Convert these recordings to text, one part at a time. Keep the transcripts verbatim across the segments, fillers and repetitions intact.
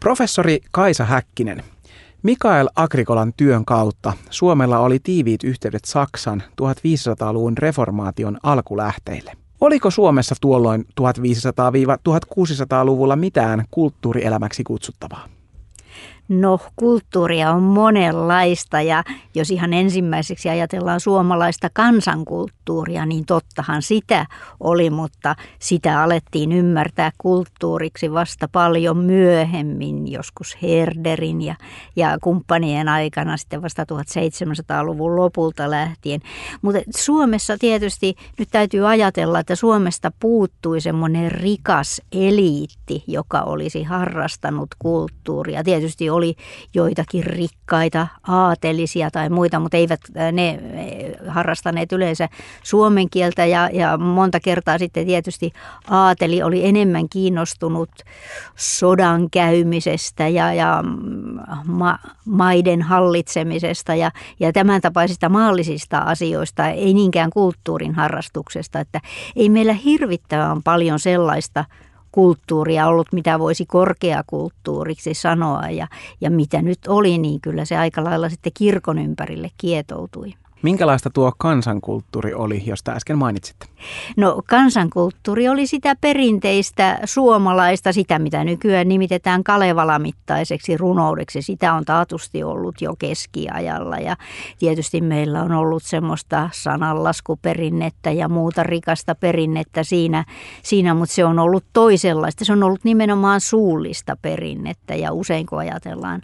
Professori Kaisa Häkkinen, Mikael Agricolan työn kautta Suomella oli tiiviit yhteydet Saksan tuhatviisisataaluvun reformaation alkulähteille. Oliko Suomessa tuolloin tuhatviisisataa–tuhatkuusisataaluvulla mitään kulttuurielämäksi kutsuttavaa? No, kulttuuria on monenlaista ja jos ihan ensimmäiseksi ajatellaan suomalaista kansankulttuuria, niin tottahan sitä oli, mutta sitä alettiin ymmärtää kulttuuriksi vasta paljon myöhemmin, joskus Herderin ja, ja kumppanien aikana sitten vasta tuhatseitsemänsataaluvun lopulta lähtien. Mutta Suomessa tietysti nyt täytyy ajatella, että Suomesta puuttui semmoinen rikas eliitti, joka olisi harrastanut kulttuuria. Tietysti oli joitakin rikkaita aatelisia tai muita, mutta eivät ne harrastaneet yleensä suomen kieltä ja, ja monta kertaa sitten tietysti aateli oli enemmän kiinnostunut sodan käymisestä ja, ja ma, maiden hallitsemisesta ja, ja tämän tapaisista maallisista asioista, ei niinkään kulttuurin harrastuksesta, että ei meillä hirvittävän paljon sellaista kulttuuria ollut, mitä voisi korkeakulttuuriksi sanoa ja, ja mitä nyt oli, niin kyllä se aika lailla sitten kirkon ympärille kietoutui. Minkälaista tuo kansankulttuuri oli, josta äsken mainitsitte? No, kansankulttuuri oli sitä perinteistä suomalaista, sitä mitä nykyään nimitetään Kalevala-mittaiseksi runoudeksi. Sitä on taatusti ollut jo keskiajalla ja tietysti meillä on ollut semmoista sananlaskuperinnettä ja muuta rikasta perinnettä siinä, siinä, mutta se on ollut toisenlaista. Se on ollut nimenomaan suullista perinnettä ja usein kun ajatellaan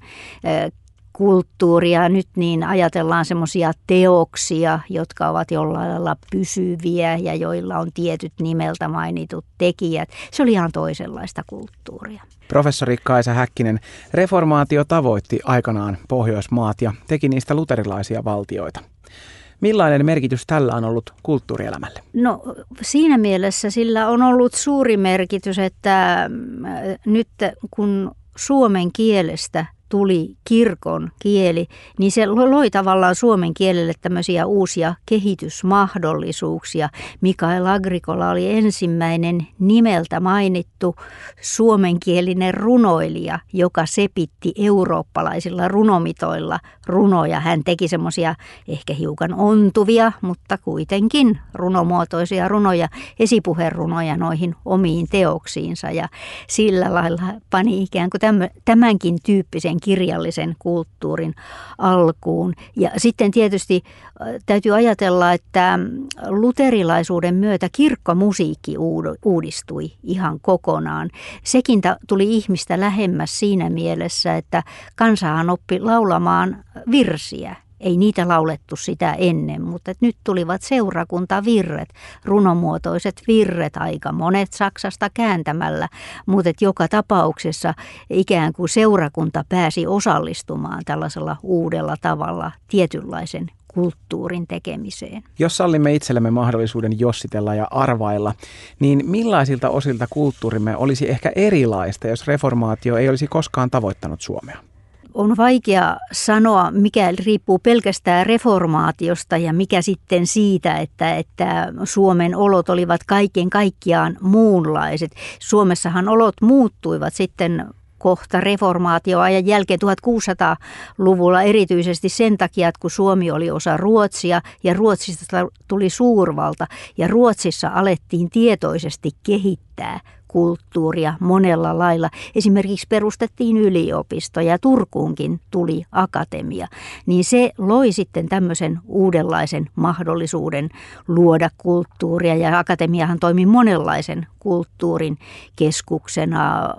kulttuuria nyt, niin ajatellaan semmoisia teoksia, jotka ovat jollain lailla pysyviä ja joilla on tietyt nimeltä mainitut tekijät. Se oli ihan toisenlaista kulttuuria. Professori Kaisa Häkkinen, reformaatio tavoitti aikanaan Pohjoismaat ja teki niistä luterilaisia valtioita. Millainen merkitys tällä on ollut kulttuurielämälle? No, siinä mielessä sillä on ollut suuri merkitys, että nyt kun suomen kielestä tuli kirkon kieli, niin se loi tavallaan suomen kielelle tämmöisiä uusia kehitysmahdollisuuksia. Mikael Agricola oli ensimmäinen nimeltä mainittu suomenkielinen runoilija, joka sepitti eurooppalaisilla runomitoilla runoja. Hän teki semmoisia ehkä hiukan ontuvia, mutta kuitenkin runomuotoisia runoja, esipuherunoja noihin omiin teoksiinsa ja sillä lailla pani ikään kuin tämänkin tyyppisen kirjallisen kulttuurin alkuun. Ja sitten tietysti täytyy ajatella, että luterilaisuuden myötä kirkkomusiikki uudistui ihan kokonaan. Sekin tuli ihmistä lähemmäs siinä mielessä, että kansahan oppi laulamaan virsiä. Ei niitä laulettu sitä ennen, mutta nyt tulivat seurakuntavirret, runomuotoiset virret, aika monet Saksasta kääntämällä, mutta joka tapauksessa ikään kuin seurakunta pääsi osallistumaan tällaisella uudella tavalla tietynlaisen kulttuurin tekemiseen. Jos sallimme itsellemme mahdollisuuden jossitella ja arvailla, niin millaisilta osilta kulttuurimme olisi ehkä erilaista, jos reformaatio ei olisi koskaan tavoittanut Suomea? On vaikea sanoa, mikä riippuu pelkästään reformaatiosta ja mikä sitten siitä, että, että Suomen olot olivat kaiken kaikkiaan muunlaiset. Suomessahan olot muuttuivat sitten kohta reformaatioajan jälkeen tuhatkuusisataaluvulla erityisesti sen takia, että kun Suomi oli osa Ruotsia ja Ruotsista tuli suurvalta ja Ruotsissa alettiin tietoisesti kehittää kulttuuria monella lailla. Esimerkiksi perustettiin yliopisto ja Turkuunkin tuli akatemia. Niin se loi sitten tämmöisen uudenlaisen mahdollisuuden luoda kulttuuria ja akatemiahan toimi monenlaisen kulttuurin keskuksena.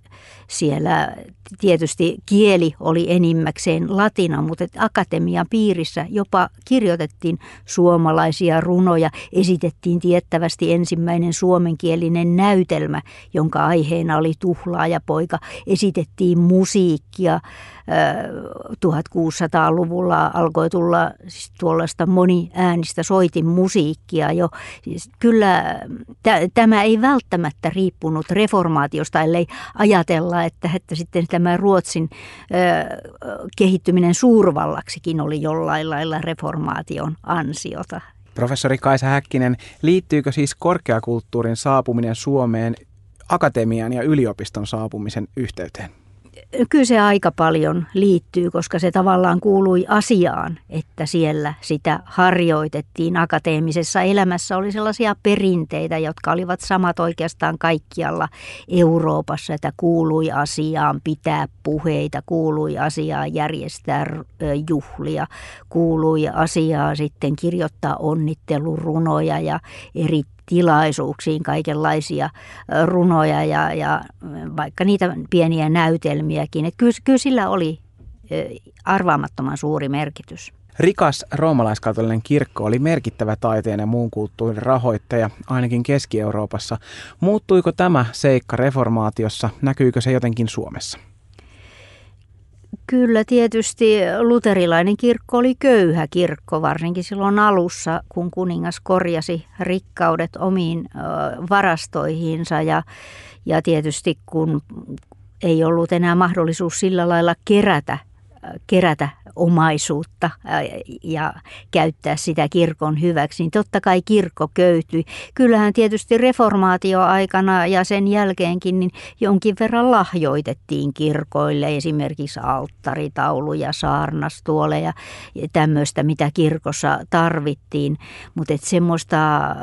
Siellä tietysti kieli oli enimmäkseen latina, mutta akatemian piirissä jopa kirjoitettiin suomalaisia runoja, esitettiin tiettävästi ensimmäinen suomenkielinen näytelmä, jonka aiheena oli Tuhlaajapoika, esitettiin musiikkia. tuhatkuusisataaluvulla alkoi tulla siis tuollaista moniäänistä soitinmusiikkia jo. Siis kyllä t- tämä ei välttämättä riippunut reformaatiosta, ellei ajatella, että, että sitten tämä Ruotsin ö, kehittyminen suurvallaksikin oli jollain lailla reformaation ansiota. Professori Kaisa Häkkinen, liittyykö siis korkeakulttuurin saapuminen Suomeen akatemian ja yliopiston saapumisen yhteyteen? Kyllä se aika paljon liittyy, koska se tavallaan kuului asiaan, että siellä sitä harjoitettiin. Akateemisessa elämässä oli sellaisia perinteitä, jotka olivat samat oikeastaan kaikkialla Euroopassa, että kuului asiaan pitää puheita, kuului asiaan järjestää juhlia, kuului asiaan sitten kirjoittaa onnittelurunoja ja eri tilaisuuksiin kaikenlaisia runoja ja, ja vaikka niitä pieniä näytelmiäkin. Että kyllä, kyllä sillä oli arvaamattoman suuri merkitys. Rikas roomalaiskatolinen kirkko oli merkittävä taiteen ja muun kulttuurin rahoittaja, ainakin Keski-Euroopassa. Muuttuiko tämä seikka reformaatiossa? Näkyykö se jotenkin Suomessa? Kyllä tietysti luterilainen kirkko oli köyhä kirkko, varsinkin silloin alussa, kun kuningas korjasi rikkaudet omiin varastoihinsa ja, ja tietysti kun ei ollut enää mahdollisuus sillä lailla kerätä, kerätä omaisuutta ja käyttää sitä kirkon hyväksi, niin totta kai kirkko köyhtyi. Kyllähän tietysti reformaatioaikana ja sen jälkeenkin niin jonkin verran lahjoitettiin kirkoille, esimerkiksi alttaritauluja, saarnastuoleja ja tämmöistä, mitä kirkossa tarvittiin, mutta et semmoista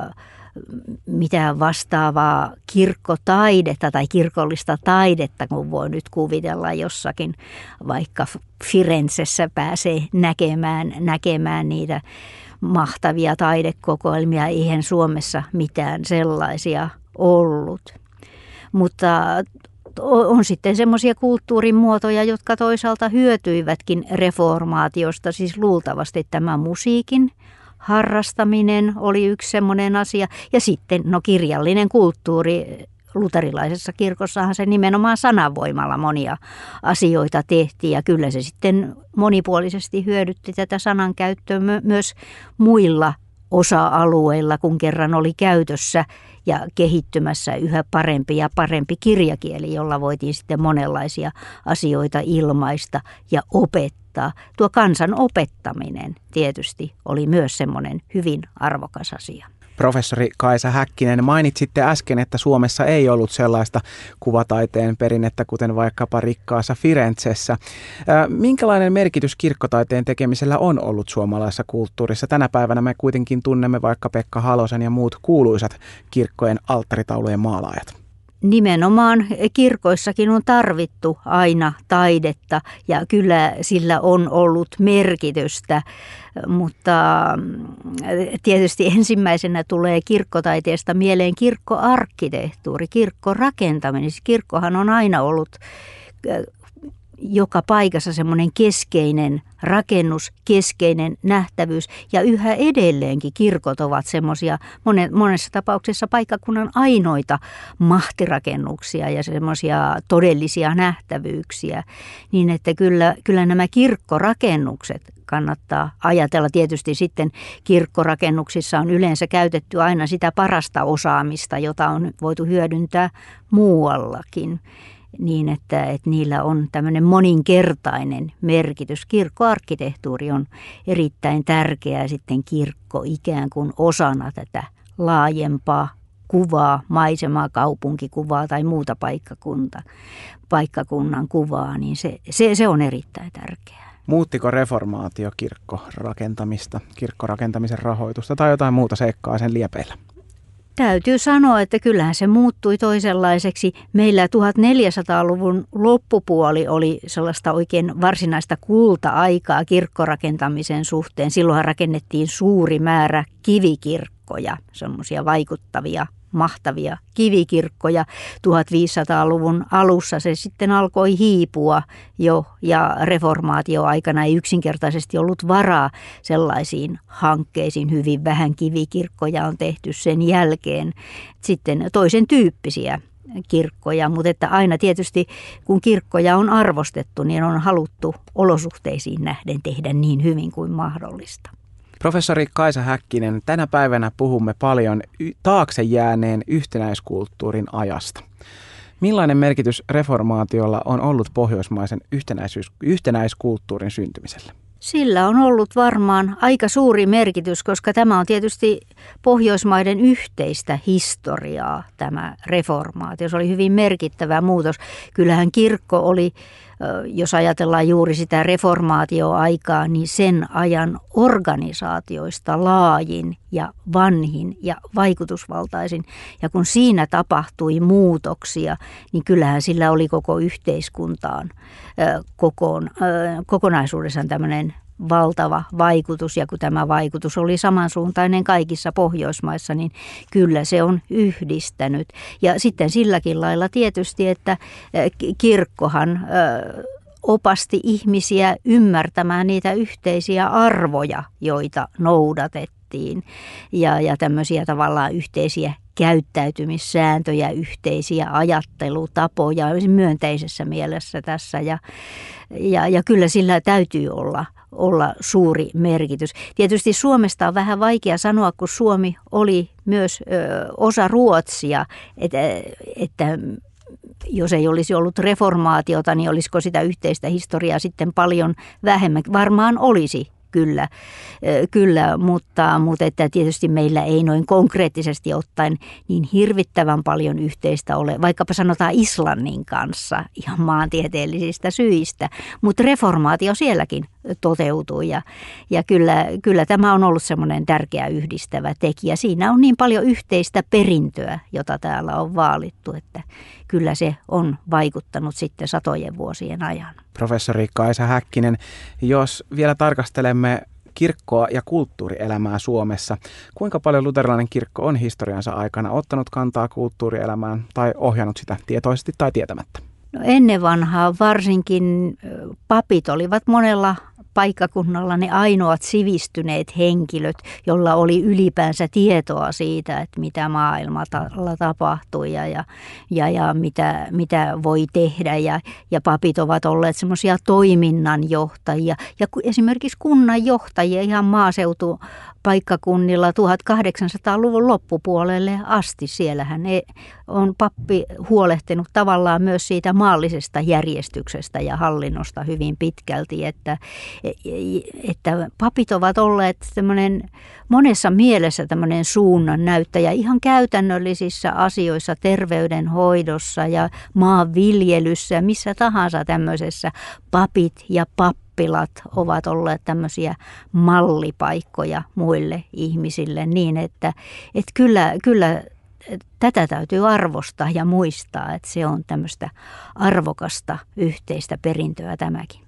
mitään vastaavaa kirkkotaidetta tai kirkollista taidetta, kun voi nyt kuvitella jossakin, vaikka Firenzessä pääsee näkemään, näkemään niitä mahtavia taidekokoelmia. Eihän Suomessa mitään sellaisia ollut. Mutta on sitten semmoisia kulttuurin muotoja, jotka toisaalta hyötyivätkin reformaatiosta, siis luultavasti tämä musiikin harrastaminen oli yksi semmoinen asia. Ja sitten no kirjallinen kulttuuri. Luterilaisessa kirkossahan se nimenomaan sananvoimalla monia asioita tehtiin. Ja kyllä se sitten monipuolisesti hyödytti tätä sanankäyttöä myös muilla osa-alueilla, kun kerran oli käytössä ja kehittymässä yhä parempi ja parempi kirjakieli, jolla voitiin sitten monenlaisia asioita ilmaista ja opettaa. Tuo kansan opettaminen tietysti oli myös semmoinen hyvin arvokas asia. Professori Kaisa Häkkinen, mainitsitte äsken, että Suomessa ei ollut sellaista kuvataiteen perinnettä, kuten vaikkapa rikkaassa Firenzessä. Minkälainen merkitys kirkkotaiteen tekemisellä on ollut suomalaisessa kulttuurissa? Tänä päivänä me kuitenkin tunnemme vaikka Pekka Halosen ja muut kuuluisat kirkkojen alttaritaulujen maalaajat. Nimenomaan kirkoissakin on tarvittu aina taidetta ja kyllä sillä on ollut merkitystä, mutta tietysti ensimmäisenä tulee kirkkotaiteesta mieleen kirkkoarkkitehtuuri, kirkkorakentaminen. Kirkkohan on aina ollut joka paikassa semmoinen keskeinen rakennus, keskeinen nähtävyys ja yhä edelleenkin kirkot ovat semmoisia monessa tapauksessa paikkakunnan ainoita mahtirakennuksia ja semmoisia todellisia nähtävyyksiä, niin että kyllä, kyllä nämä kirkkorakennukset kannattaa ajatella. Tietysti sitten kirkkorakennuksissa on yleensä käytetty aina sitä parasta osaamista, jota on voitu hyödyntää muuallakin. Niin, että, että niillä on tämmöinen moninkertainen merkitys. Kirkkoarkkitehtuuri on erittäin tärkeää sitten kirkko ikään kuin osana tätä laajempaa kuvaa, maisemaa, kaupunkikuvaa tai muuta paikkakunta, paikkakunnan kuvaa, niin se, se, se on erittäin tärkeää. Muuttiko reformaatio kirkkorakentamista, kirkkorakentamisen rahoitusta tai jotain muuta seikkaa sen liepeillä? Täytyy sanoa, että kyllähän se muuttui toisenlaiseksi. Meillä tuhatneljäsataaluvun loppupuoli oli sellaista oikein varsinaista kulta-aikaa kirkkorakentamisen suhteen. Silloinhan rakennettiin suuri määrä kivikirkkoja, semmoisia vaikuttavia, mahtavia kivikirkkoja. tuhatviisisataaluvun alussa se sitten alkoi hiipua jo ja reformaatioaikana ei yksinkertaisesti ollut varaa sellaisiin hankkeisiin. Hyvin vähän kivikirkkoja on tehty sen jälkeen. Sitten toisen tyyppisiä kirkkoja, mutta että aina tietysti kun kirkkoja on arvostettu, niin on haluttu olosuhteisiin nähden tehdä niin hyvin kuin mahdollista. Professori Kaisa Häkkinen, tänä päivänä puhumme paljon taakse jääneen yhtenäiskulttuurin ajasta. Millainen merkitys reformaatiolla on ollut pohjoismaisen yhtenäisyys, yhtenäiskulttuurin syntymiselle? Sillä on ollut varmaan aika suuri merkitys, koska tämä on tietysti Pohjoismaiden yhteistä historiaa, tämä reformaatio. Se oli hyvin merkittävä muutos. Kyllähän kirkko oli jos ajatellaan juuri sitä reformaatioaikaa, niin sen ajan organisaatioista laajin ja vanhin ja vaikutusvaltaisin. Ja kun siinä tapahtui muutoksia, niin kyllähän sillä oli koko yhteiskuntaan kokoon, kokonaisuudessaan tämmöinen valtava vaikutus, ja kun tämä vaikutus oli samansuuntainen kaikissa Pohjoismaissa, niin kyllä se on yhdistänyt. Ja sitten silläkin lailla tietysti, että kirkkohan opasti ihmisiä ymmärtämään niitä yhteisiä arvoja, joita noudatettiin, ja, ja tämmöisiä tavallaan yhteisiä käyttäytymissääntöjä, yhteisiä ajattelutapoja myönteisessä mielessä tässä, ja, ja, ja kyllä sillä täytyy olla olla suuri merkitys. Tietysti Suomesta on vähän vaikea sanoa, kun Suomi oli myös ö, osa Ruotsia, että, että jos ei olisi ollut reformaatiota, niin olisiko sitä yhteistä historiaa sitten paljon vähemmän. Varmaan olisi. Kyllä, kyllä, mutta, mutta että tietysti meillä ei noin konkreettisesti ottaen niin hirvittävän paljon yhteistä ole, vaikkapa sanotaan Islannin kanssa ihan maantieteellisistä syistä, mutta reformaatio sielläkin toteutui, ja, ja kyllä, kyllä tämä on ollut semmoinen tärkeä yhdistävä tekijä. Siinä on niin paljon yhteistä perintöä, jota täällä on vaalittu, että kyllä se on vaikuttanut sitten satojen vuosien ajan. Professori Kaisa Häkkinen, jos vielä tarkastelemme kirkkoa ja kulttuurielämää Suomessa, kuinka paljon luterilainen kirkko on historiansa aikana ottanut kantaa kulttuurielämään tai ohjannut sitä tietoisesti tai tietämättä? No ennen vanhaa varsinkin papit olivat monella paikkakunnalla ne ainoat sivistyneet henkilöt, jolla oli ylipäänsä tietoa siitä, että mitä maailmalla tapahtui ja, ja, ja, ja mitä, mitä voi tehdä. Ja, ja papit ovat olleet semmoisia toiminnanjohtajia ja esimerkiksi kunnanjohtajia ihan maaseutupaikkakunnilla tuhatkahdeksansataaluvun loppupuolelle asti. Siellähän ne on pappi huolehtinut tavallaan myös siitä maallisesta järjestyksestä ja hallinnosta hyvin pitkälti, että että papit ovat olleet monessa mielessä tämmöinen suunnan näyttäjä ihan käytännöllisissä asioissa, terveydenhoidossa ja maanviljelyssä ja missä tahansa tämmöisessä. Papit ja pappilat ovat olleet tämmöisiä mallipaikkoja muille ihmisille niin, että, että kyllä, kyllä tätä täytyy arvostaa ja muistaa, että se on tämmöistä arvokasta yhteistä perintöä tämäkin.